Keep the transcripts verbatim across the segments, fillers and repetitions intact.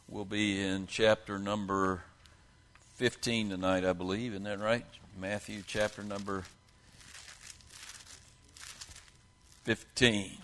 We'll be in chapter number fifteen tonight, I believe. Isn't that right? Matthew chapter number fifteen.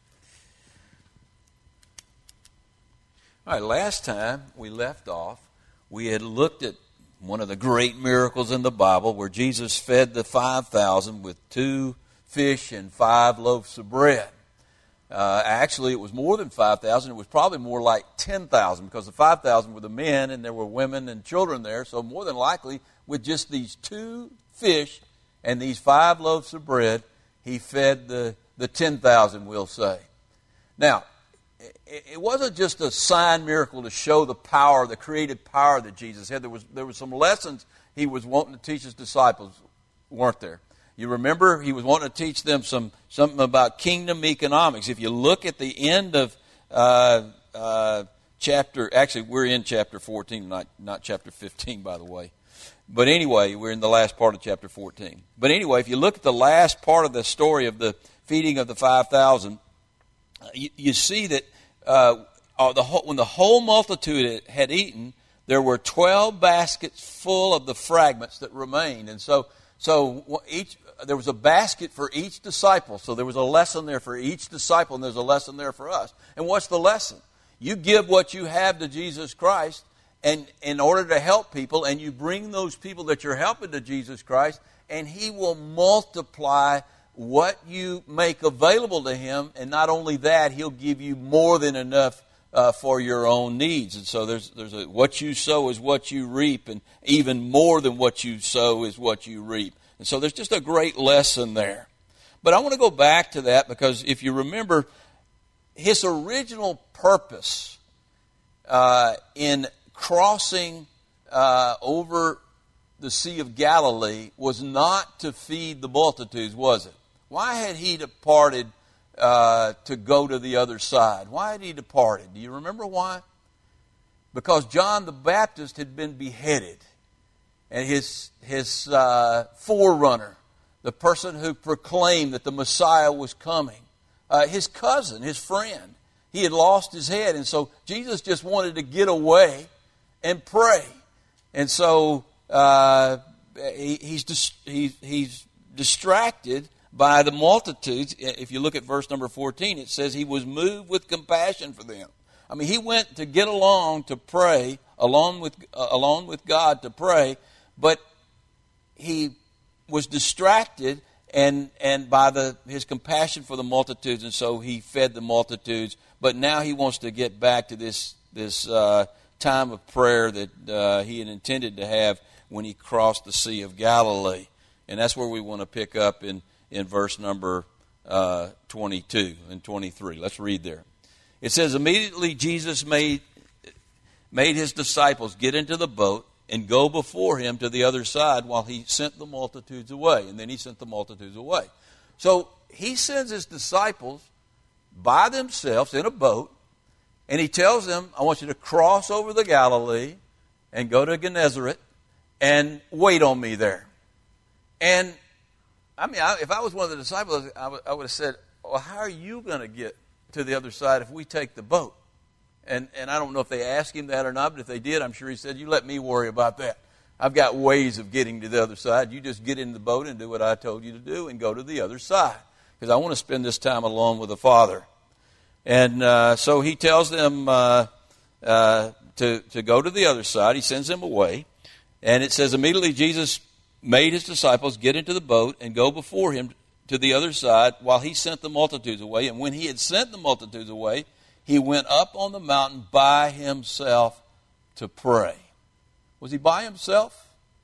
All right, last time we left off, we had looked at one of the great miracles in the Bible where Jesus fed the five thousand with two fish and five loaves of bread. Uh, actually, it was more than five thousand. It was probably more like ten thousand because the five thousand were the men and there were women and children there. So more than likely, with just these two fish and these five loaves of bread, he fed the, the ten thousand, we'll say. Now, it, it wasn't just a sign miracle to show the power, the creative power that Jesus had. There was, there was some lessons he was wanting to teach his disciples, weren't there? You remember he was wanting to teach them some something about kingdom economics. If you look at the end of uh, uh, chapter, actually we're in chapter fourteen, not not chapter fifteen, by the way. But anyway, we're in the last part of chapter fourteen. But anyway, if you look at the last part of the story of the feeding of the five thousand, you, you see that uh, the whole, when the whole multitude had eaten, there were twelve baskets full of the fragments that remained, and so so each. There was a basket for each disciple. So there was a lesson there for each disciple, and there's a lesson there for us. And what's the lesson? You give what you have to Jesus Christ and in order to help people, and you bring those people that you're helping to Jesus Christ, and He will multiply what you make available to Him. And not only that, He'll give you more than enough uh, for your own needs. And so there's there's a, what you sow is what you reap, and even more than what you sow is what you reap. And so there's just a great lesson there. But I want to go back to that because if you remember, his original purpose uh, in crossing uh, over the Sea of Galilee was not to feed the multitudes, was it? Why had he departed uh, to go to the other side? Why had he departed? Do you remember why? Because John the Baptist had been beheaded. And his his uh, forerunner, the person who proclaimed that the Messiah was coming, uh, his cousin, his friend, he had lost his head. And so Jesus just wanted to get away and pray. And so uh, he, he's, dis- he, he's distracted by the multitudes. If you look at verse number fourteen, it says he was moved with compassion for them. I mean, he went to get along to pray, along with, uh, along with God to pray, but he was distracted and and by the his compassion for the multitudes, and so he fed the multitudes. But now he wants to get back to this this uh, time of prayer that uh, he had intended to have when he crossed the Sea of Galilee, and that's where we want to pick up in in verse number uh, twenty-two and twenty-three. Let's read there. It says, "Immediately Jesus made made his disciples get into the boat and go before him to the other side while he sent the multitudes away." And then he sent the multitudes away. So he sends his disciples by themselves in a boat, and he tells them, I want you to cross over the Galilee and go to Gennesaret and wait on me there. And, I mean, I, if I was one of the disciples, I, w- I would have said, well, how are you going to get to the other side if we take the boat? And and I don't know if they asked him that or not, but if they did, I'm sure he said, you let me worry about that. I've got ways of getting to the other side. You just get in the boat and do what I told you to do and go to the other side. Because I want to spend this time alone with the Father. And uh, so he tells them uh, uh, to, to go to the other side. He sends them away. And it says, immediately Jesus made his disciples get into the boat and go before him to the other side while he sent the multitudes away. And when he had sent the multitudes away, he went up on the mountain by himself to pray. Was he by himself?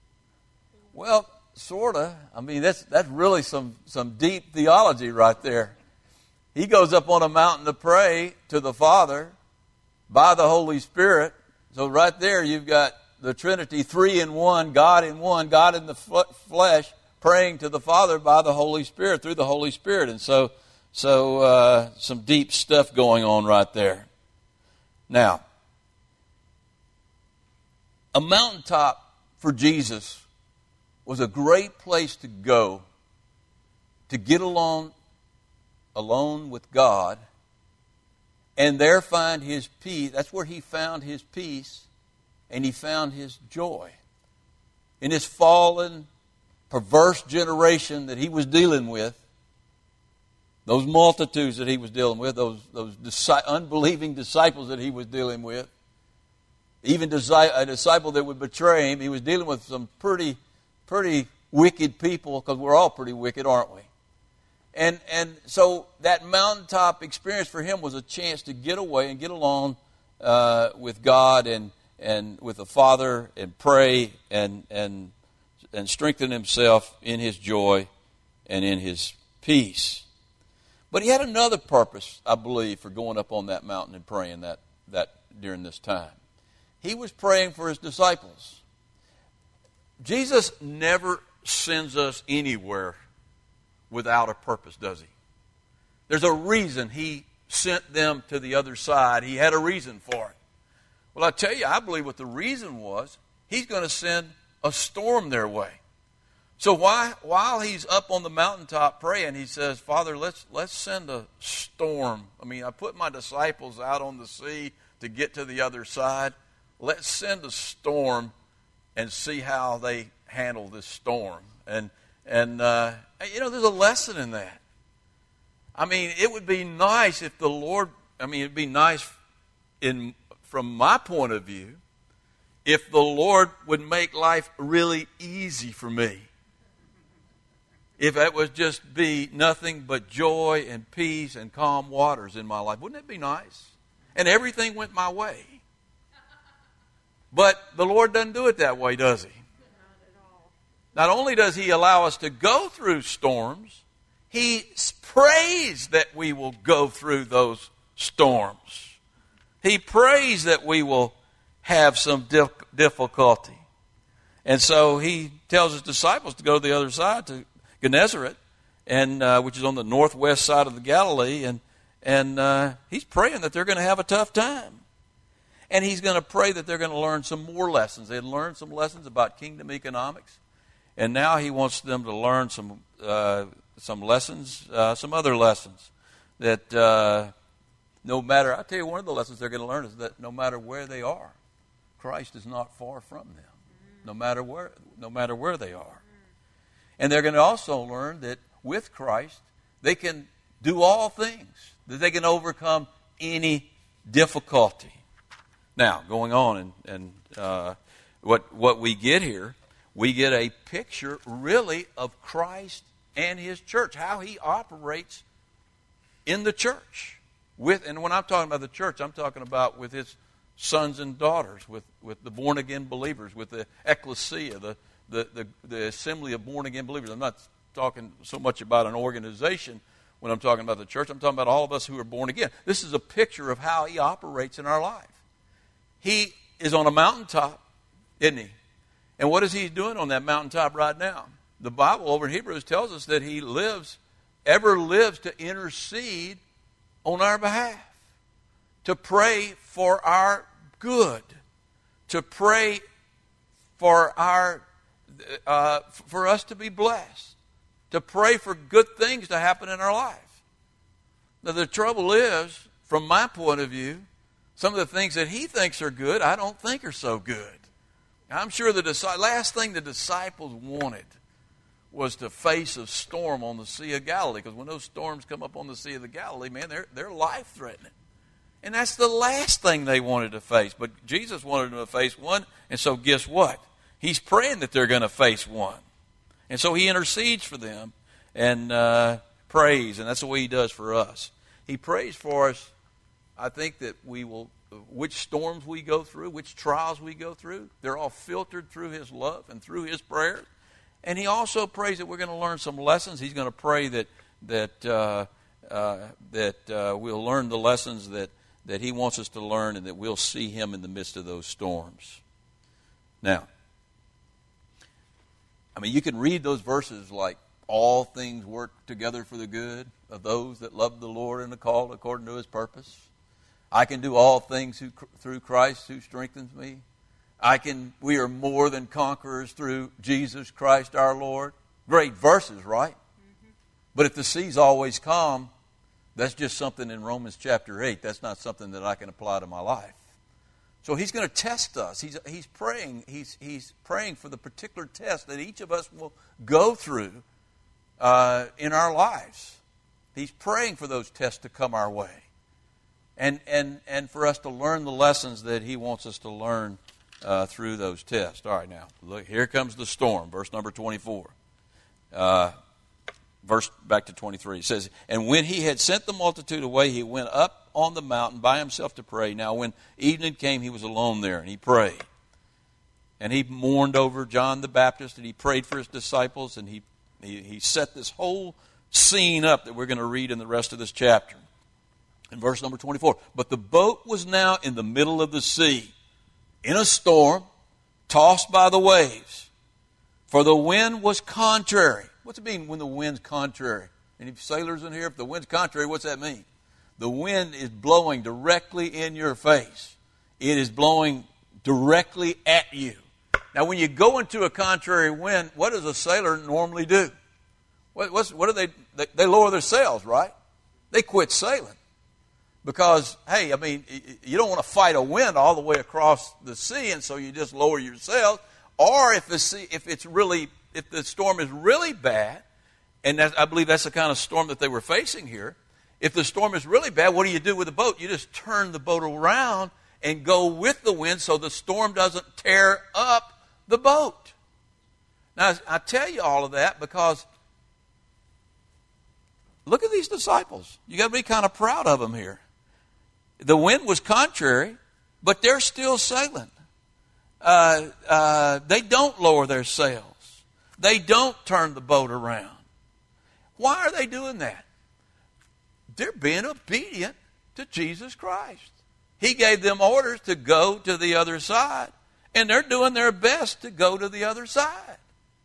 Well, sort of. I mean, that's that's really some, some deep theology right there. He goes up on a mountain to pray to the Father by the Holy Spirit. So right there you've got the Trinity, three in one, God in one, God in the flesh, praying to the Father by the Holy Spirit, through the Holy Spirit. And so... So, uh, some deep stuff going on right there. Now, a mountaintop for Jesus was a great place to go to get along alone with God and there find his peace. That's where he found his peace, and he found his joy. In this fallen, perverse generation that he was dealing with, those multitudes that he was dealing with, those, those disi- unbelieving disciples that he was dealing with, even a disciple that would betray him, he was dealing with some pretty, pretty wicked people, because we're all pretty wicked, aren't we? And and so that mountaintop experience for him was a chance to get away and get along uh, with God and and with the Father and pray and and and strengthen himself in his joy and in his peace. But he had another purpose, I believe, for going up on that mountain and praying that that during this time. He was praying for his disciples. Jesus never sends us anywhere without a purpose, does he? There's a reason he sent them to the other side. He had a reason for it. Well, I tell you, I believe what the reason was, he's going to send a storm their way. So why, while he's up on the mountaintop praying, he says, Father, let's let's send a storm. I mean, I put my disciples out on the sea to get to the other side. Let's send a storm and see how they handle this storm. And And, uh, you know, there's a lesson in that. I mean, it would be nice if the Lord, I mean, it would be nice in from my point of view, if the Lord would make life really easy for me. If it would just be nothing but joy and peace and calm waters in my life. Wouldn't it be nice? And everything went my way. But the Lord doesn't do it that way, does he? Not only does he allow us to go through storms, he prays that we will go through those storms. He prays that we will have some dif- difficulty. And so he tells his disciples to go to the other side, to Gennesaret, and uh, which is on the northwest side of the Galilee, and, and uh, he's praying that they're going to have a tough time. And he's going to pray that they're going to learn some more lessons. They had learned some lessons about kingdom economics. And now he wants them to learn some uh, some lessons, uh, some other lessons. That uh, no matter, I'll tell you, one of the lessons they're going to learn is that no matter where they are, Christ is not far from them. No matter where, no matter where they are. And they're going to also learn that with Christ, they can do all things. That they can overcome any difficulty. Now, going on, and, and uh, what what we get here, we get a picture, really, of Christ and his church, how he operates in the church. With, and when I'm talking about the church, I'm talking about with his sons and daughters, with, with the born-again believers, with the ecclesia, the, the, the, the assembly of born-again believers. I'm not talking so much about an organization when I'm talking about the church. I'm talking about all of us who are born again. This is a picture of how he operates in our life. He is on a mountaintop, isn't he? And what is he doing on that mountaintop right now? The Bible over in Hebrews tells us that he lives, ever lives to intercede on our behalf, to pray for our good, to pray for our, uh, for us to be blessed, to pray for good things to happen in our life. Now the trouble is, from my point of view, some of the things that he thinks are good, I don't think are so good. I'm sure the last thing the disciples wanted was to face a storm on the Sea of Galilee, because when those storms come up on the Sea of the Galilee, man, they're, they're life-threatening. And that's the last thing they wanted to face. But Jesus wanted them to face one, and so guess what? He's praying that they're going to face one. And so he intercedes for them and uh, prays, and that's the way he does for us. He prays for us. I think that we will, which storms we go through, which trials we go through, they're all filtered through his love and through his prayers. And he also prays that we're going to learn some lessons. He's going to pray that that uh, uh, that uh, we'll learn the lessons that, that he wants us to learn, and that we'll see him in the midst of those storms. Now, I mean, you can read those verses like, all things work together for the good of those that love the Lord and are called according to his purpose. I can do all things who, through Christ who strengthens me. I can. We are more than conquerors through Jesus Christ our Lord. Great verses, right? Mm-hmm. But if the sea's always calm, That's just something in Romans chapter eight. That's not something that I can apply to my life. So he's going to test us. He's, he's praying. He's, he's praying for the particular test that each of us will go through uh, in our lives. He's praying for those tests to come our way. And, and, and for us to learn the lessons that he wants us to learn uh, through those tests. All right, now, look, here comes the storm. Verse number twenty-four. Uh, verse back to twenty-three. It says, and when he had sent the multitude away, he went up on the mountain by himself to pray. Now when evening came, he was alone there, and he prayed. And he mourned over John the Baptist, and he prayed for his disciples, and he, he, he set this whole scene up that we're going to read in the rest of this chapter. In verse number twenty-four, but the boat was now in the middle of the sea, in a storm, tossed by the waves, for the wind was contrary. What's it mean when the wind's contrary? Any sailors in here? If the wind's contrary, what's that mean? The wind is blowing directly in your face. It is blowing directly at you. Now, when you go into a contrary wind, what does a sailor normally do? What, what's, what do they, they? They lower their sails, right? They quit sailing. Because, hey, I mean, you don't want to fight a wind all the way across the sea, and so you just lower your sails. Or if the sea, if it's really, if the storm is really bad, and that, I believe that's the kind of storm that they were facing here. If the storm is really bad, what do you do with the boat? You just turn the boat around and go with the wind so the storm doesn't tear up the boat. Now, I tell you all of that because look at these disciples. You got to be kind of proud of them here. The wind was contrary, but they're still sailing. Uh, uh, they don't lower their sails. They don't turn the boat around. Why are they doing that? They're being obedient to Jesus Christ. He gave them orders to go to the other side, and they're doing their best to go to the other side.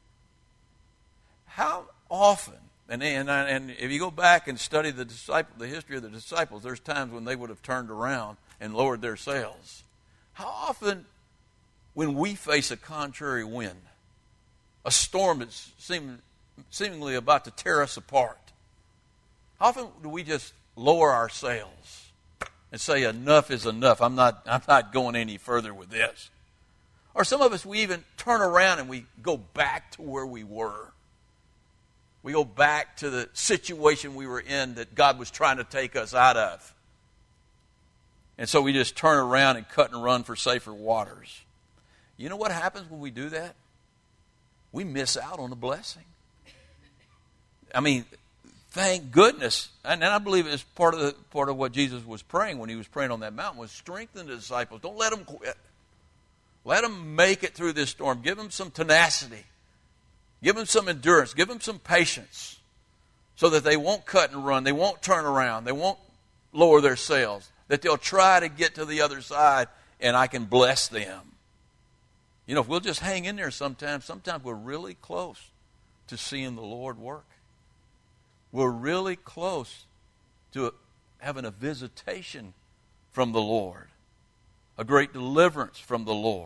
How often, and, and, and if you go back and study the disciple, the history of the disciples, there's times when they would have turned around and lowered their sails. How often when we face a contrary wind, a storm that's seem, seemingly about to tear us apart, how often do we just lower our sails and say, enough is enough. I'm not, I'm not going any further with this. Or some of us, we even turn around and we go back to where we were. We go back to the situation we were in that God was trying to take us out of. And so we just turn around and cut and run for safer waters. You know what happens when we do that? We miss out on the blessing. I mean, thank goodness. And I believe it's part of the, part of what Jesus was praying when he was praying on that mountain was strengthen the disciples. Don't let them quit. Let them make it through this storm. Give them some tenacity. Give them some endurance. Give them some patience so that they won't cut and run. They won't turn around. They won't lower their sails. That they'll try to get to the other side and I can bless them. You know, if we'll just hang in there sometimes, sometimes we're really close to seeing the Lord work. We're really close to having a visitation from the Lord, a great deliverance from the Lord.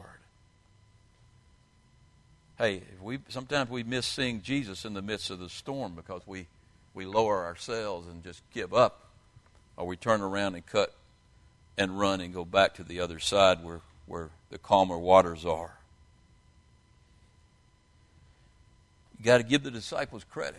Hey, if we sometimes we miss seeing Jesus in the midst of the storm because we, we lower our sails and just give up, or we turn around and cut and run and go back to the other side where, where the calmer waters are. You got to give the disciples credit.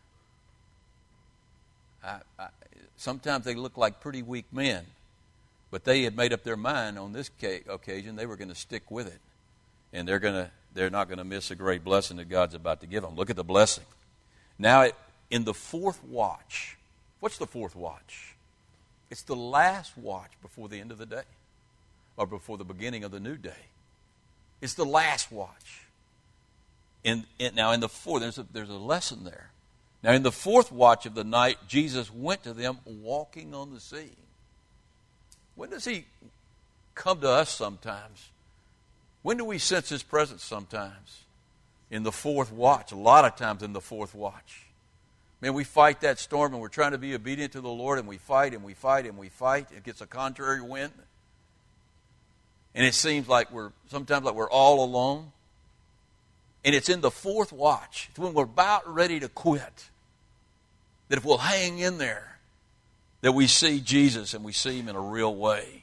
I, I, sometimes they look like pretty weak men, but they had made up their mind on this occasion they were going to stick with it, and they're going to they're not going to miss a great blessing that God's about to give them. Look at the blessing. Now, it, in the fourth watch, what's the fourth watch? It's the last watch before the end of the day, or before the beginning of the new day. It's the last watch. In, in now in the fourth, there's a, there's a lesson there. Now, in the fourth watch of the night, Jesus went to them walking on the sea. When does he come to us sometimes? When do we sense his presence sometimes? In the fourth watch, a lot of times in the fourth watch. Man, we fight that storm and we're trying to be obedient to the Lord, and we fight and we fight and we fight. It gets a contrary wind. And it seems like we're, sometimes like we're all alone. And it's in the fourth watch, it's when we're about ready to quit, that if we'll hang in there, that we see Jesus and we see him in a real way.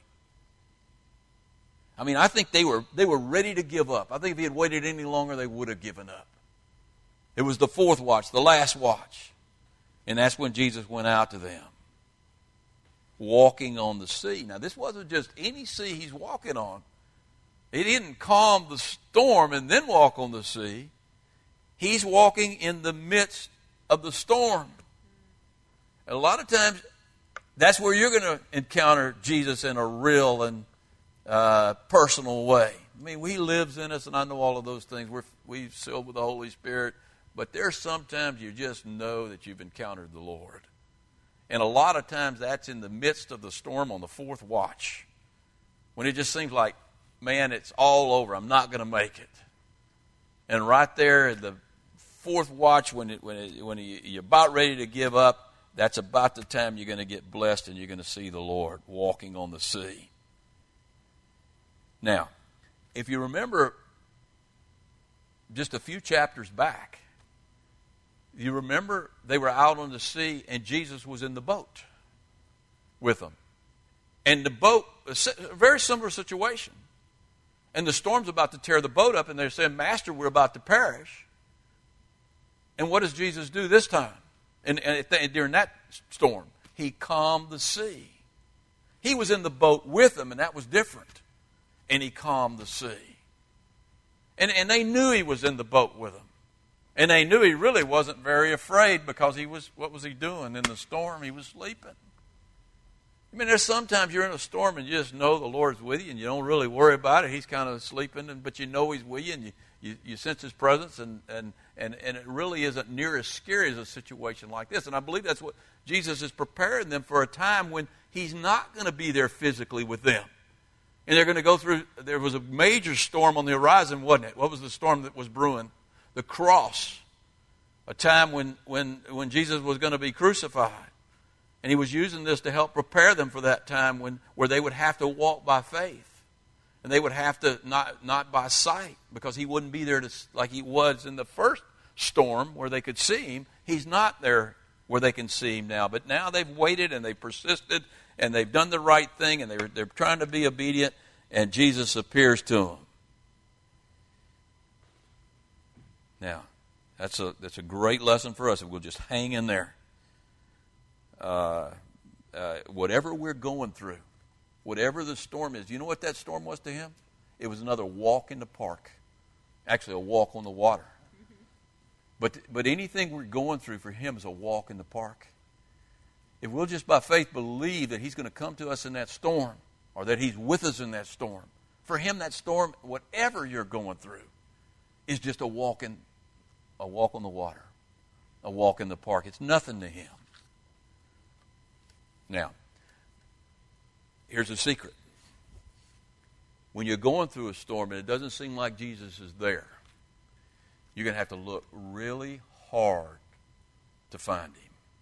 I mean, I think they were they were ready to give up. I think if he had waited any longer, they would have given up. It was the fourth watch, the last watch. And that's when Jesus went out to them, walking on the sea. Now, this wasn't just any sea he's walking on. He didn't calm the storm and then walk on the sea. He's walking in the midst of the storm. And a lot of times, that's where you're going to encounter Jesus in a real and uh, personal way. I mean, he lives in us, and I know all of those things. We're we're filled with the Holy Spirit. But there's sometimes you just know that you've encountered the Lord. And a lot of times that's in the midst of the storm on the fourth watch, when it just seems like, man, it's all over. I'm not going to make it. And right there at the fourth watch, when it, when it, when you're about ready to give up, that's about the time you're going to get blessed and you're going to see the Lord walking on the sea. Now, if you remember just a few chapters back, you remember they were out on the sea and Jesus was in the boat with them. And the boat, a very similar situation. And the storm's about to tear the boat up, and they're saying, Master, we're about to perish. And what does Jesus do this time? And, and during that storm, he calmed the sea. He was in the boat with them, and that was different. And he calmed the sea. And, and they knew he was in the boat with them. And they knew he really wasn't very afraid, because he was, what was he doing in the storm? He was sleeping. I mean, there's sometimes you're in a storm and you just know the Lord's with you and you don't really worry about it. He's kind of sleeping, and, but you know he's with you, and you, you, you sense his presence, and, and, and, and it really isn't near as scary as a situation like this. And I believe that's what Jesus is preparing them for, a time when he's not going to be there physically with them. And they're going to go through, there was a major storm on the horizon, wasn't it? What was the storm that was brewing? The cross. A time when, when, when Jesus was going to be crucified. And he was using this to help prepare them for that time when where they would have to walk by faith. And they would have to, not, not by sight, because he wouldn't be there to, like he was in the first storm where they could see him. He's not there where they can see him now. But now they've waited and they've persisted and they've done the right thing, and they're, they're trying to be obedient, and Jesus appears to them. Now, that's a, that's a great lesson for us if we'll just hang in there. Uh, uh, whatever we're going through, whatever the storm is, you know what that storm was to him? It was another walk in the park. Actually, a walk on the water. Mm-hmm. But but anything we're going through for him is a walk in the park. If we'll just by faith believe that he's going to come to us in that storm, or that he's with us in that storm, for him that storm, whatever you're going through, is just a walk in, a walk on the water, a walk in the park. It's nothing to him. Now, here's a secret. When you're going through a storm and it doesn't seem like Jesus is there, you're going to have to look really hard to find him.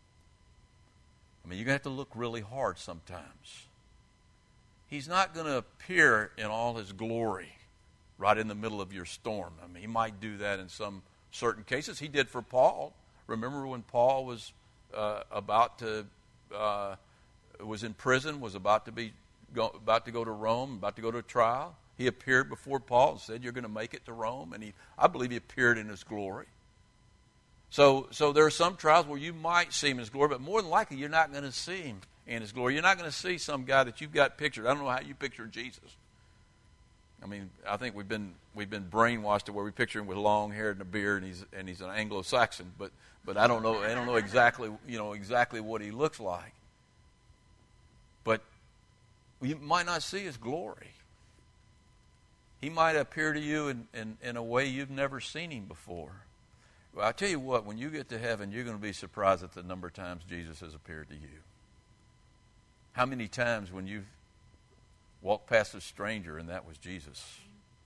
I mean, you're going to have to look really hard sometimes. He's not going to appear in all his glory right in the middle of your storm. I mean, he might do that in some certain cases. He did for Paul. Remember when Paul was uh, about to... Uh, was in prison, was about to be go, about to go to Rome, about to go to a trial. He appeared before Paul and said, "You're going to make it to Rome." And he, I believe, he appeared in his glory. So, so there are some trials where you might see him in his glory, but more than likely, you're not going to see him in his glory. You're not going to see some guy that you've got pictured. I don't know how you picture Jesus. I mean, I think we've been we've been brainwashed to where we picture him with long hair and a beard, and he's and he's an Anglo-Saxon. But but I don't know I don't know exactly you know exactly what he looks like. But you might not see his glory. He might appear to you in, in, in a way you've never seen him before. Well, I'll tell you what, when you get to heaven, you're going to be surprised at the number of times Jesus has appeared to you. How many times when you've walked past a stranger and that was Jesus?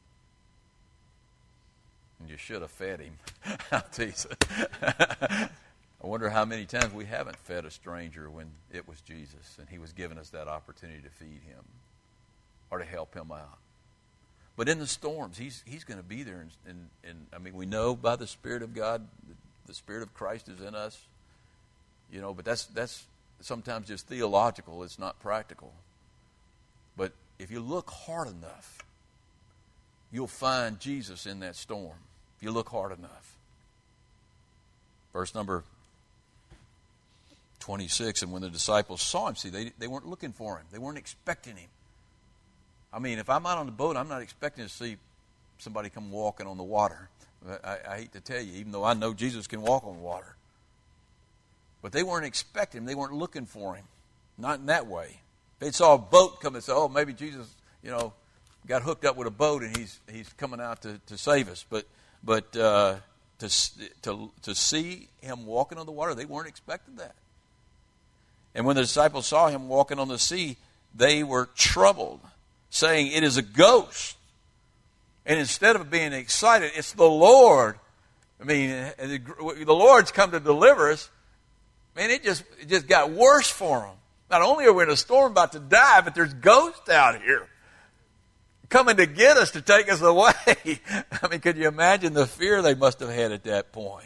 And you should have fed him. I'll tease it. I wonder how many times we haven't fed a stranger when it was Jesus and he was giving us that opportunity to feed him or to help him out. But in the storms, he's he's going to be there. And, and, and I mean, we know by the Spirit of God, the, the Spirit of Christ is in us. You know, but that's that's sometimes just theological. It's not practical. But if you look hard enough, you'll find Jesus in that storm. If you look hard enough. Verse number twenty-six, and when the disciples saw him, see, they, they weren't looking for him. They weren't expecting him. I mean, if I'm out on the boat, I'm not expecting to see somebody come walking on the water. I, I hate to tell you, even though I know Jesus can walk on water. But they weren't expecting him. They weren't looking for him. Not in that way. They saw a boat come and say, oh, maybe Jesus, you know, got hooked up with a boat and he's he's coming out to, to save us. But but uh, to, to, to see him walking on the water, they weren't expecting that. And when the disciples saw him walking on the sea, they were troubled, saying, it is a ghost. And instead of being excited, it's the Lord. I mean, the Lord's come to deliver us. Man, it just, it just got worse for them. Not only are we in a storm about to die, but there's ghosts out here coming to get us, to take us away. I mean, could you imagine the fear they must have had at that point?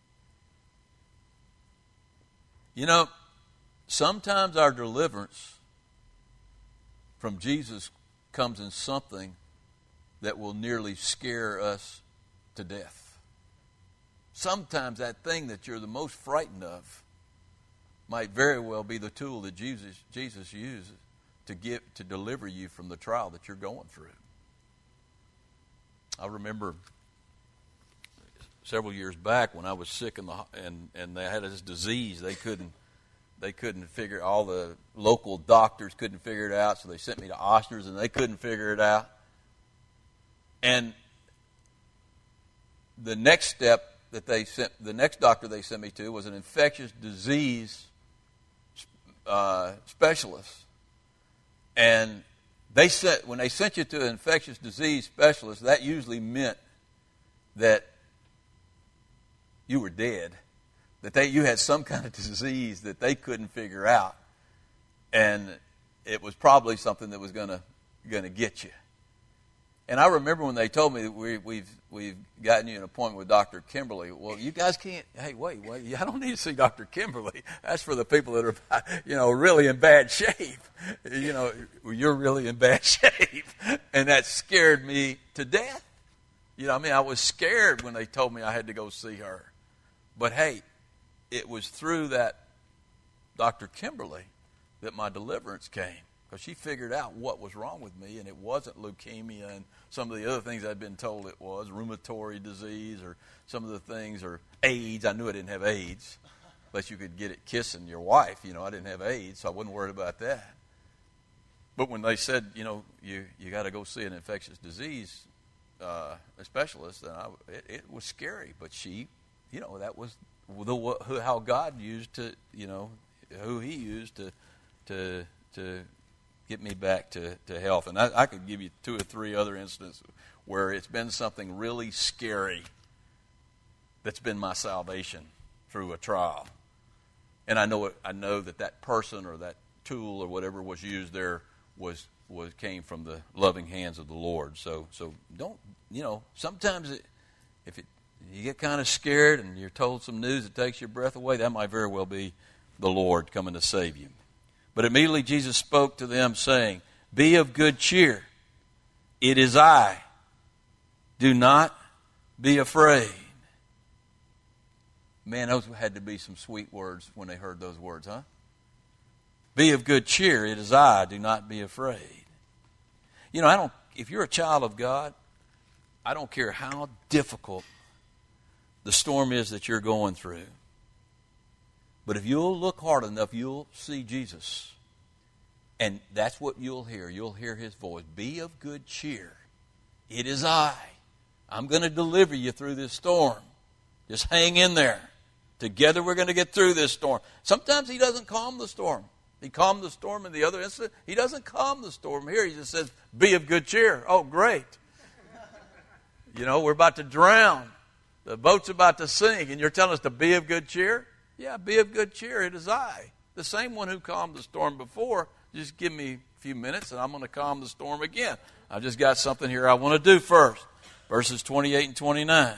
You know, sometimes our deliverance from Jesus comes in something that will nearly scare us to death. Sometimes that thing that you're the most frightened of might very well be the tool that Jesus, Jesus uses to get to deliver you from the trial that you're going through. I remember several years back when I was sick in the and and they had this disease. They couldn't they couldn't figure all the local doctors couldn't figure it out, so they sent me to Oshners and they couldn't figure it out. And the next step that they sent, the next doctor they sent me to was an infectious disease uh, specialist. And they sent, when they sent you to an infectious disease specialist, that usually meant that you were dead, that they you had some kind of disease that they couldn't figure out, and it was probably something that was going to going to get you. And I remember when they told me that we, we've we've gotten you an appointment with Doctor Kimberly. Well, you guys can't. Hey, wait, wait! I don't need to see Doctor Kimberly. That's for the people that are, you know, really in bad shape. You know, you're really in bad shape, and that scared me to death. You know, I mean, I was scared when they told me I had to go see her. But hey, it was through that Doctor Kimberly that my deliverance came. Because she figured out what was wrong with me, and it wasn't leukemia and some of the other things I'd been told it was, rheumatoid disease or some of the things, or AIDS. I knew I didn't have AIDS, but you could get it kissing your wife. You know, I didn't have AIDS, so I wasn't worried about that. But when they said, you know, you, you got to go see an infectious disease uh, specialist, then I, it, it was scary. But she, you know, that was the, how God used to, you know, who He used to, to, to get me back to, to health. And I, I could give you two or three other instances where it's been something really scary that's been my salvation through a trial. And I know it, I know that that person or that tool or whatever was used there was was came from the loving hands of the Lord. So so don't, you know, sometimes it, if it, you get kind of scared and you're told some news that takes your breath away, that might very well be the Lord coming to save you. But immediately Jesus spoke to them, saying, be of good cheer. It is I. Do not be afraid. Man, those had to be some sweet words when they heard those words, huh? Be of good cheer. It is I. Do not be afraid. You know, I don't. If you're a child of God, I don't care how difficult the storm is that you're going through. But if you'll look hard enough, you'll see Jesus. And that's what you'll hear. You'll hear His voice. Be of good cheer. It is I. I'm going to deliver you through this storm. Just hang in there. Together we're going to get through this storm. Sometimes He doesn't calm the storm. He calmed the storm in the other incident. He doesn't calm the storm here. He just says, be of good cheer. Oh, great. You know, we're about to drown. The boat's about to sink, and you're telling us to be of good cheer? Yeah, be of good cheer. It is I. The same one who calmed the storm before. Just give me a few minutes and I'm going to calm the storm again. I've just got something here I want to do first. Verses twenty-eight and twenty-nine.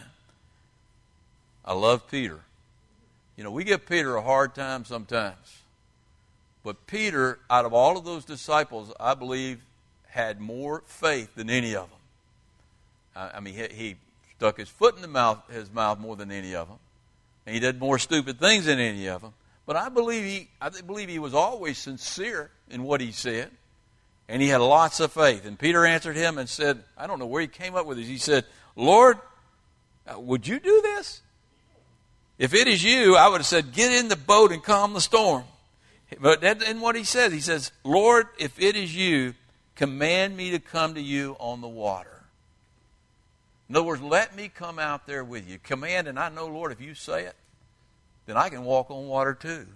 I love Peter. You know, we give Peter a hard time sometimes. But Peter, out of all of those disciples, I believe, had more faith than any of them. I, I mean, he, he stuck his foot in the mouth, his mouth more than any of them. And he did more stupid things than any of them. But I believe he, I believe he was always sincere in what he said. And he had lots of faith. And Peter answered him and said, I don't know where he came up with this. He said, Lord, would you do this? If it is you, I would have said, get in the boat and calm the storm. But that isn't what he says. He says, Lord, if it is you, command me to come to you on the water. In other words, let me come out there with you. Command, and I know, Lord, if you say it, then I can walk on water too.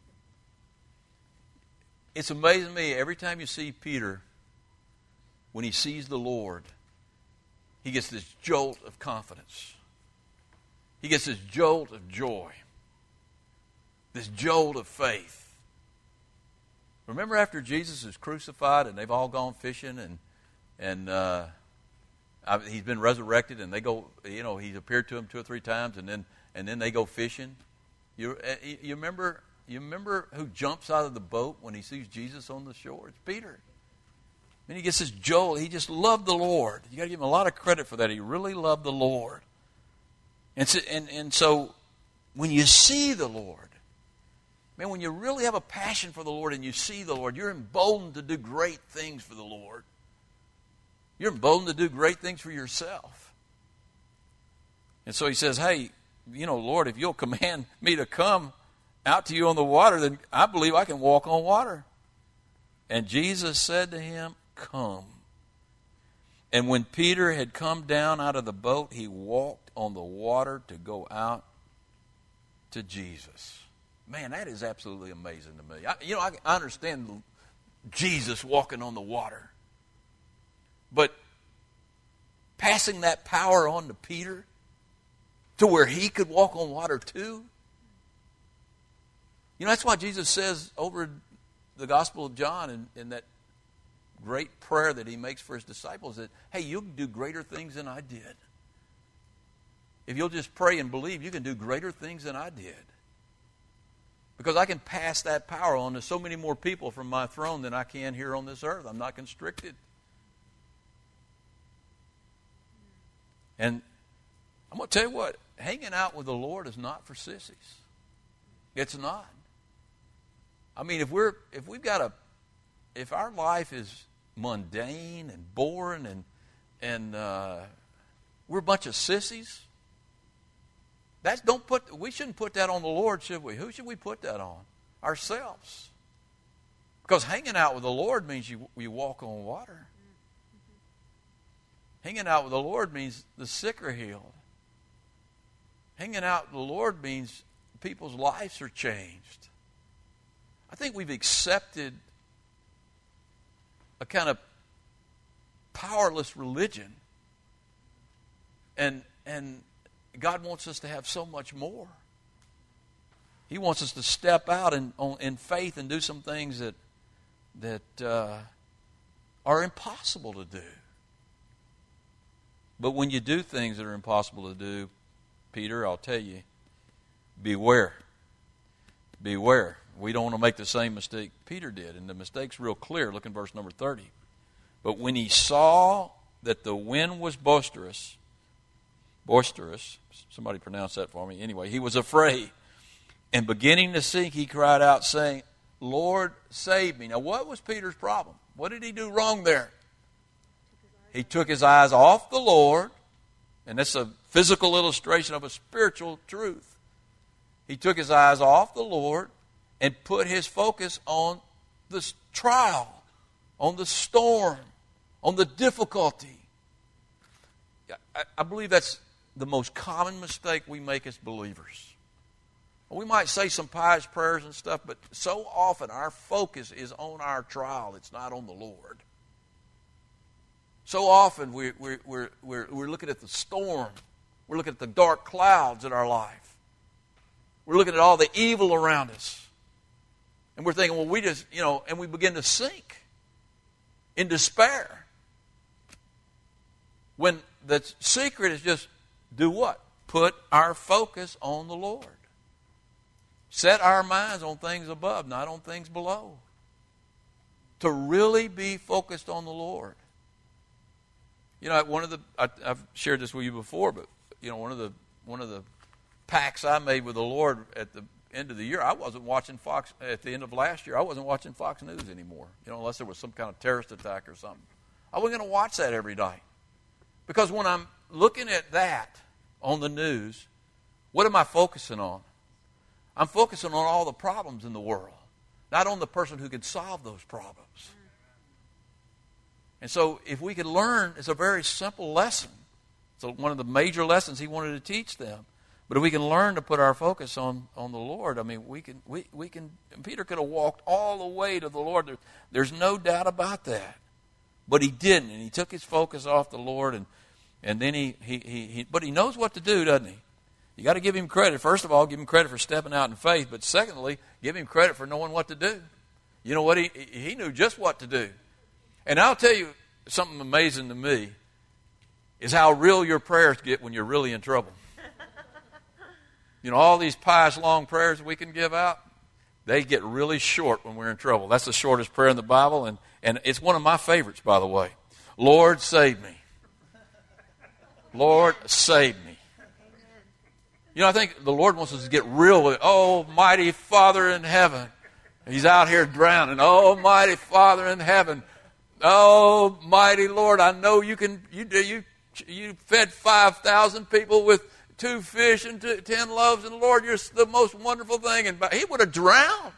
It's amazing to me, every time you see Peter, when he sees the Lord, he gets this jolt of confidence. He gets this jolt of joy. This jolt of faith. Remember after Jesus is crucified and they've all gone fishing and and uh, he's been resurrected and they go, you know, he's appeared to them two or three times and then and then they go fishing. You you remember you remember who jumps out of the boat when he sees Jesus on the shore? It's Peter. And he gets this jolt. He just loved the Lord. You got to give him a lot of credit for that. He really loved the Lord. And so, and, and so when you see the Lord, man, when you really have a passion for the Lord and you see the Lord, you're emboldened to do great things for the Lord. You're emboldened to do great things for yourself. And so he says, hey, you know, Lord, if you'll command me to come out to you on the water, then I believe I can walk on water. And Jesus said to him, come. And when Peter had come down out of the boat, he walked on the water to go out to Jesus. Man, that is absolutely amazing to me. I, you know, I, I understand Jesus walking on the water. But passing that power on to Peter to where he could walk on water too. You know, that's why Jesus says over in the Gospel of John in, in that great prayer that he makes for his disciples that, hey, you can do greater things than I did. If you'll just pray and believe, you can do greater things than I did. Because I can pass that power on to so many more people from my throne than I can here on this earth. I'm not constricted. And I'm going to tell you what, hanging out with the Lord is not for sissies. It's not. I mean, if we're if we've got a if our life is mundane and boring and and uh, we're a bunch of sissies, that's don't put we shouldn't put that on the Lord, should we? Who should we put that on? Ourselves. Because hanging out with the Lord means you you walk on water. Hanging out with the Lord means the sick are healed. Hanging out with the Lord means people's lives are changed. I think we've accepted a kind of powerless religion. And and God wants us to have so much more. He wants us to step out in, in faith and do some things that, that uh, are impossible to do. But when you do things that are impossible to do, Peter, I'll tell you, beware. Beware. We don't want to make the same mistake Peter did. And the mistake's real clear. Look in verse number thirty. But when he saw that the wind was boisterous, boisterous, somebody pronounce that for me. Anyway, he was afraid. And beginning to sink, he cried out, saying, Lord, save me. Now, what was Peter's problem? What did he do wrong there? He took his eyes off the Lord. And that's a physical illustration of a spiritual truth. He took his eyes off the Lord and put his focus on this trial, on the storm, on the difficulty. I, I believe that's the most common mistake we make as believers. We might say some pious prayers and stuff, but so often our focus is on our trial. It's not on the Lord. So often we're, we're, we're, we're, we're looking at the storm. We're looking at the dark clouds in our life. We're looking at all the evil around us. And we're thinking, well, we just, you know, and we begin to sink in despair. When the secret is just do what? Put our focus on the Lord. set our minds on things above, not on things below. To really be focused on the Lord. You know, one of the I, I've shared this with you before, but you know, one of the one of the pacts I made with the Lord at the end of the year, I wasn't watching Fox at the end of last year. I wasn't watching Fox News anymore. You know, unless there was some kind of terrorist attack or something. I wasn't going to watch that every night, because when I'm looking at that on the news, what am I focusing on? I'm focusing on all the problems in the world, not on the person who can solve those problems. And so if we could learn, it's a very simple lesson. It's one of the major lessons he wanted to teach them. But if we can learn to put our focus on, on the Lord, I mean, we can, we, we can, Peter could have walked all the way to the Lord. There, there's no doubt about that. But he didn't, and he took his focus off the Lord, and, and then he, he, he, he, but he knows what to do, doesn't he? You got to give him credit. First of all, give him credit for stepping out in faith, but secondly, give him credit for knowing what to do. You know what? He, he knew just what to do. And I'll tell you something amazing to me is how real your prayers get when you're really in trouble. You know, all these pious long prayers we can give out, they get really short when we're in trouble. That's the shortest prayer in the Bible, and, and it's one of my favorites, by the way. Lord, save me. Lord, save me. You know, I think the Lord wants us to get real with, oh, mighty Father in heaven. He's out here drowning. Oh, mighty Father in heaven. Oh, mighty Lord, I know you can, you do, you, you fed five thousand people with two fish and two, ten loaves, and Lord, you're the most wonderful thing. And he would have drowned.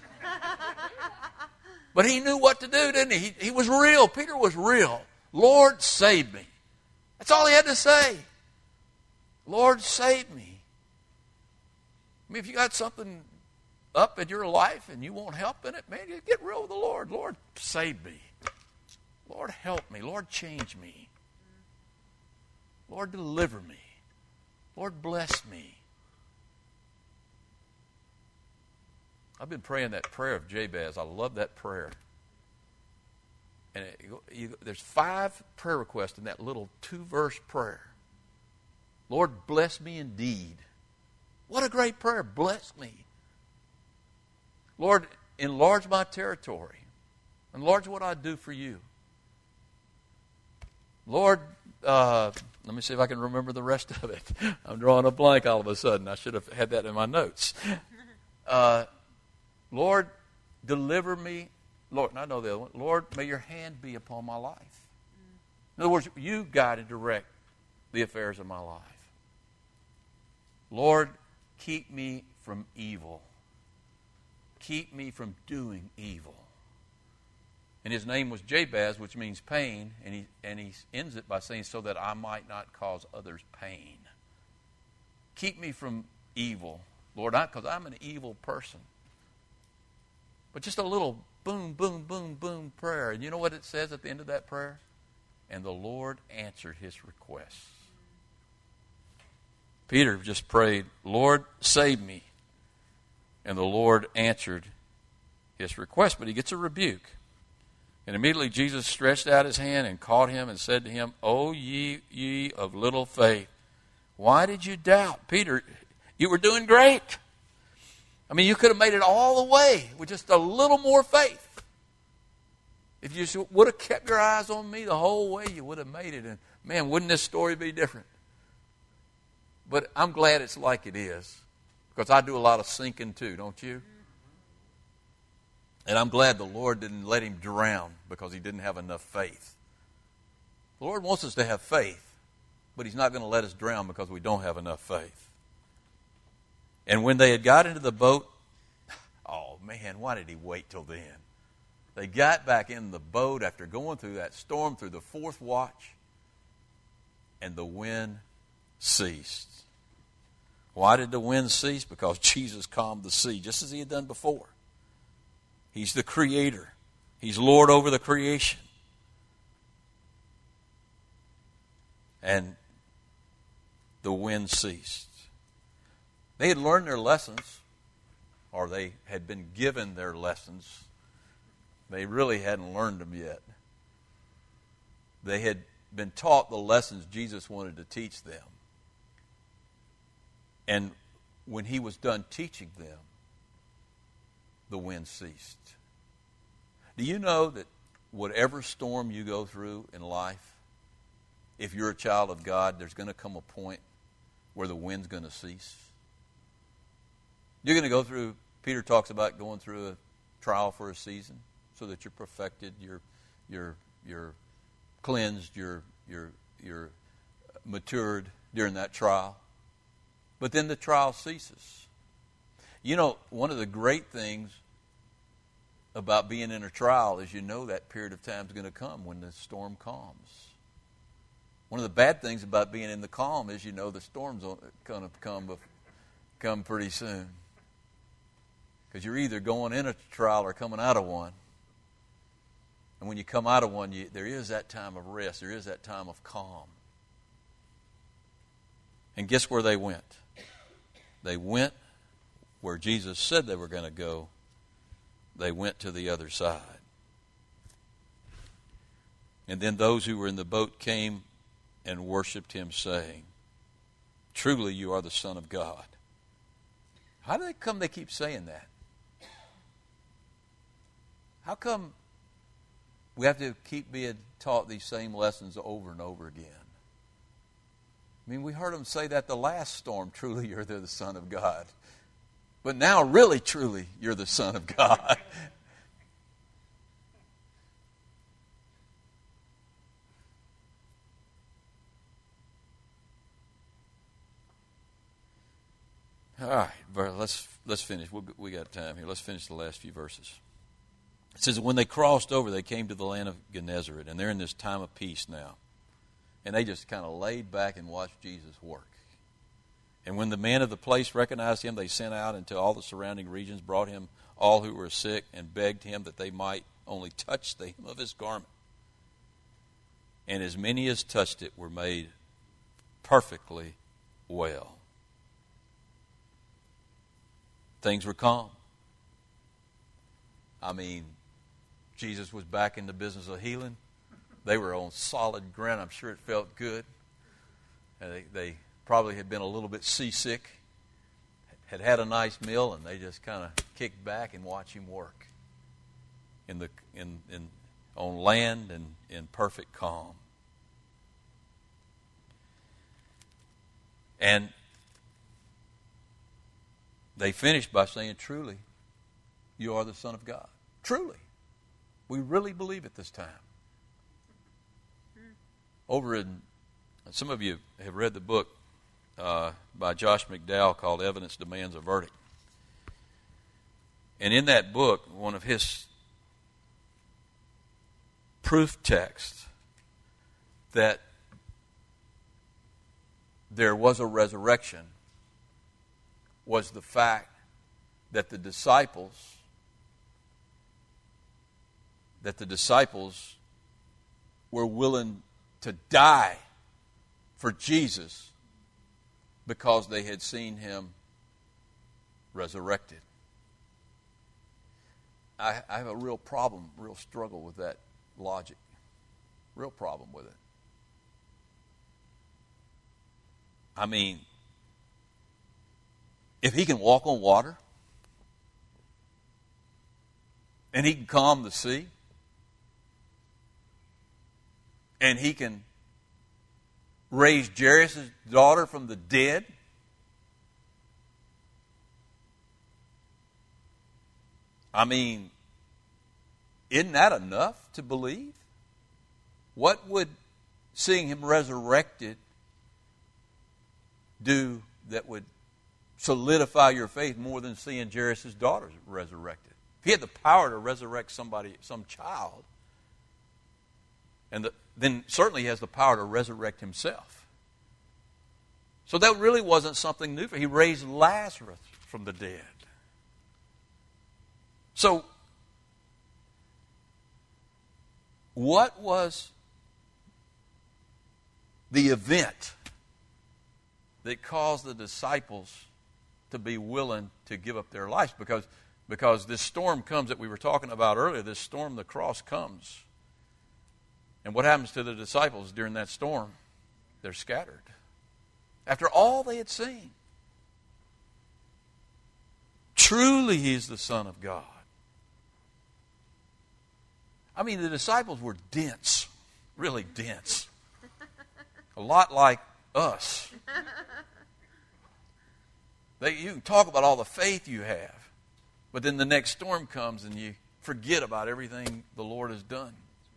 But he knew what to do, didn't he? he? He was real. Peter was real. Lord, save me. That's all he had to say. Lord, save me. I mean, if you got something up in your life and you want help in it, man, you get real with the Lord. Lord, save me. Lord, help me. Lord, change me. Lord, deliver me. Lord, bless me. I've been praying that prayer of Jabez. I love that prayer. And it, you, there's five prayer requests in that little two-verse prayer. Lord, bless me indeed. What a great prayer. Bless me. Lord, enlarge my territory. Enlarge what I do for you. Lord, uh, let me see if I can remember the rest of it. I'm drawing a blank all of a sudden. I should have had that in my notes. Uh, Lord, deliver me. Lord, I know the other one. Lord, may your hand be upon my life. In other words, you guide and direct the affairs of my life. Lord, keep me from evil. Keep me from doing evil. And his name was Jabez, which means pain, and he and he ends it by saying, so that I might not cause others pain. Keep me from evil, Lord, not because I'm an evil person. But just a little boom, boom, boom, boom prayer. And you know what it says at the end of that prayer? And the Lord answered his request. Peter just prayed, Lord, save me. And the Lord answered his request, but he gets a rebuke. And immediately Jesus stretched out his hand and caught him and said to him, O ye, ye of little faith, why did you doubt? Peter, you were doing great. I mean, you could have made it all the way with just a little more faith. If you would have kept your eyes on me the whole way, you would have made it. And man, wouldn't this story be different? But I'm glad it's like it is, because I do a lot of sinking too, don't you? And I'm glad the Lord didn't let him drown because he didn't have enough faith. The Lord wants us to have faith, but he's not going to let us drown because we don't have enough faith. And when they had got into the boat, oh man, why did he wait till then? They got back in the boat after going through that storm through the fourth watch, and the wind ceased. Why did the wind cease? Because Jesus calmed the sea, just as he had done before. He's the creator. He's Lord over the creation. And the wind ceased. They had learned their lessons, or they had been given their lessons. They really hadn't learned them yet. They had been taught the lessons Jesus wanted to teach them. And when he was done teaching them, the wind ceased. Do you know that whatever storm you go through in life, if you're a child of God, there's going to come a point where the wind's going to cease? You're going to go through, Peter talks about going through a trial for a season so that you're perfected, you're you're you're cleansed, you're you're you're matured during that trial. But then the trial ceases. You know, one of the great things about being in a trial is you know that period of time is going to come when the storm calms. One of the bad things about being in the calm is you know the storm's going to come, come pretty soon. Because you're either going in a trial or coming out of one. And when you come out of one, you, there is that time of rest. There is that time of calm. And guess where they went? They went where Jesus said they were going to go. They went to the other side. And then those who were in the boat came and worshiped him, saying, "Truly you are the Son of God." How do they come they keep saying that? How come we have to keep being taught these same lessons over and over again? I mean, we heard them say that the last storm, "Truly you're the Son of God." But now, really, truly, you're the Son of God. All right, let's let's finish. We we got time here. Let's finish the last few verses. It says, when they crossed over, they came to the land of Gennesaret, and they're in this time of peace now. And they just kind of laid back and watched Jesus work. And when the men of the place recognized him, they sent out into all the surrounding regions, brought him all who were sick, and begged him that they might only touch the hem of his garment. And as many as touched it were made perfectly well. Things were calm. I mean, Jesus was back in the business of healing. They were on solid ground. I'm sure it felt good. And they, they probably had been a little bit seasick, had had a nice meal, and they just kind of kicked back and watched him work in the in in on land and in perfect calm. And they finished by saying, "Truly, you are the Son of God." Truly. We really believe it this time. Over in, some of you have read the book uh, by Josh McDowell called Evidence Demands a Verdict. And in that book, one of his proof texts that there was a resurrection was the fact that the disciples that the disciples were willing to die for Jesus because they had seen him resurrected. I, I have a real problem, real struggle with that logic. Real problem with it. I mean, if he can walk on water and he can calm the sea, and he can raise Jairus' daughter from the dead, I mean, isn't that enough to believe? What would seeing him resurrected do that would solidify your faith more than seeing Jairus' daughter resurrected? If he had the power to resurrect somebody, some child, and the, then certainly he has the power to resurrect himself. So that really wasn't something new for him. He raised Lazarus from the dead. So, what was the event that caused the disciples to be willing to give up their lives? Because, because this storm comes that we were talking about earlier, this storm, the cross comes. And what happens to the disciples during that storm? They're scattered. After all they had seen. Truly, he's the Son of God. I mean, the disciples were dense, really dense. A lot like us. They, you can talk about all the faith you have, but then the next storm comes and you forget about everything the Lord has done.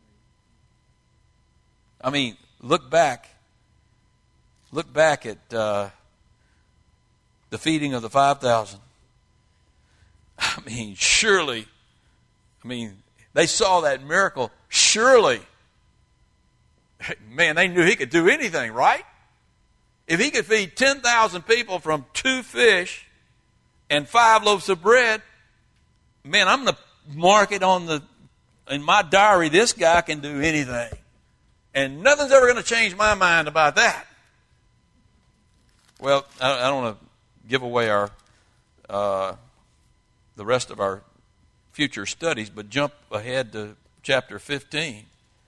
I mean, look back. Look back at uh, the feeding of the five thousand. I mean, surely, I mean, they saw that miracle. Surely, man, they knew he could do anything, right? If he could feed ten thousand people from two fish and five loaves of bread, man, I'm going to mark it on the in my diary, this guy can do anything. And nothing's ever going to change my mind about that. Well, I, I don't want to give away our uh, the rest of our future studies, but jump ahead to chapter fifteen.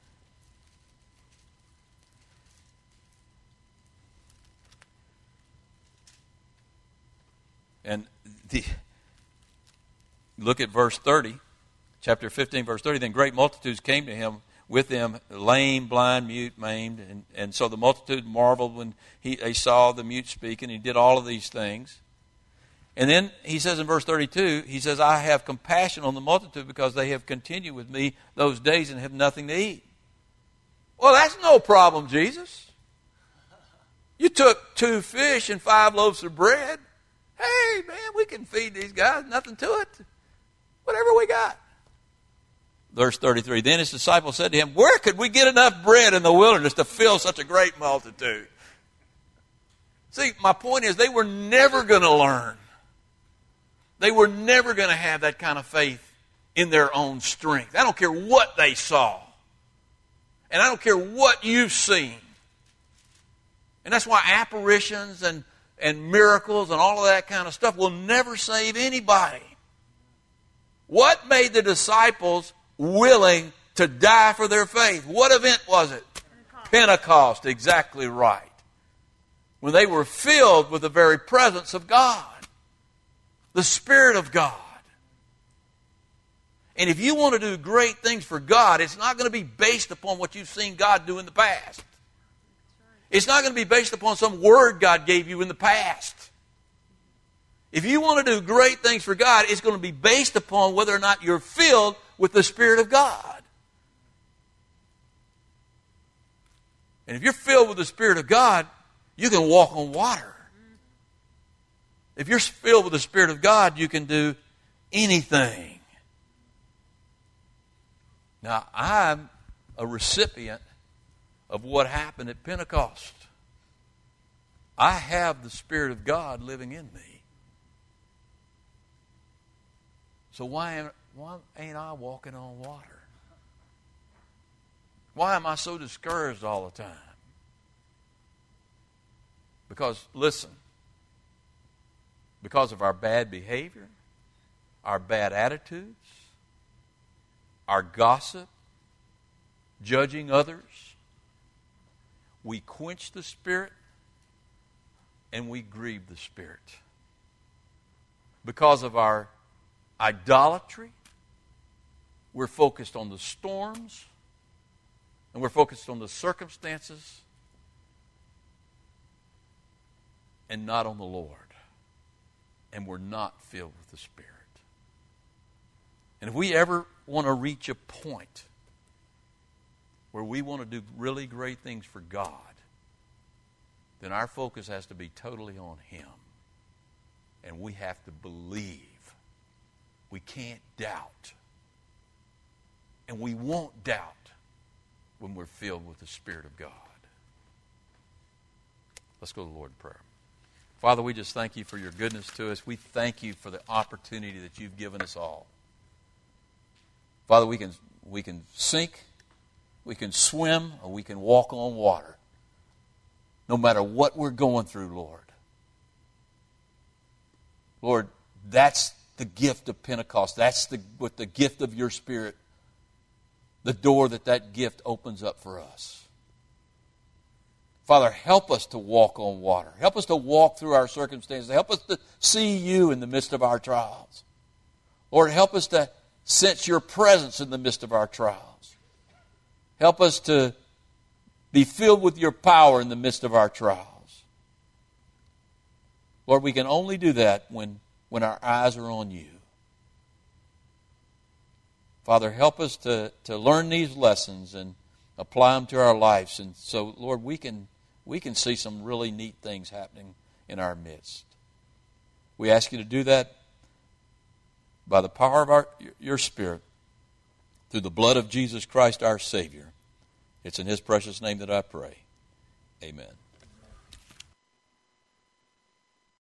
And the, look at verse thirty, chapter fifteen, verse thirty. Then great multitudes came to him, with them lame, blind, mute, maimed. And, and so the multitude marveled when he, they saw the mute speak, and he did all of these things. And then he says in verse thirty-two, he says, I have compassion on the multitude because they have continued with me those days and have nothing to eat. Well, that's no problem, Jesus. You took two fish and five loaves of bread. Hey, man, we can feed these guys. Nothing to it. Whatever we got. Verse thirty-three, then his disciples said to him, where could we get enough bread in the wilderness to fill such a great multitude? See, my point is they were never going to learn. They were never going to have that kind of faith in their own strength. I don't care what they saw. And I don't care what you've seen. And that's why apparitions and, and miracles and all of that kind of stuff will never save anybody. What made the disciples willing to die for their faith? What event was it? Pentecost. Pentecost, exactly right. When they were filled with the very presence of God. The Spirit of God. And if you want to do great things for God, it's not going to be based upon what you've seen God do in the past. It's not going to be based upon some word God gave you in the past. If you want to do great things for God, it's going to be based upon whether or not you're filled with the Spirit of God. And if you're filled with the Spirit of God, you can walk on water. If you're filled with the Spirit of God, you can do anything. Now, I'm a recipient of what happened at Pentecost. I have the Spirit of God living in me. So why, am, why ain't I walking on water? Why am I so discouraged all the time? Because, listen, because of our bad behavior, our bad attitudes, our gossip, judging others, we quench the Spirit and we grieve the Spirit. Because of our idolatry, we're focused on the storms and we're focused on the circumstances and not on the Lord. And we're not filled with the Spirit. And if we ever want to reach a point where we want to do really great things for God, then our focus has to be totally on Him. And we have to believe. We can't doubt. And we won't doubt when we're filled with the Spirit of God. Let's go to the Lord in prayer. Father, we just thank you for your goodness to us. We thank you for the opportunity that you've given us all. Father, we can we can sink, we can swim, or we can walk on water. No matter what we're going through, Lord. Lord, that's the gift of Pentecost. That's the what the gift of your Spirit, the door that that gift opens up for us. Father, help us to walk on water. Help us to walk through our circumstances. Help us to see you in the midst of our trials. Lord, help us to sense your presence in the midst of our trials. Help us to be filled with your power in the midst of our trials. Lord, we can only do that when, when our eyes are on you. Father, help us to, to learn these lessons and apply them to our lives. And so, Lord, we can, we can see some really neat things happening in our midst. We ask you to do that by the power of our, your Spirit, through the blood of Jesus Christ, our Savior. It's in his precious name that I pray. Amen.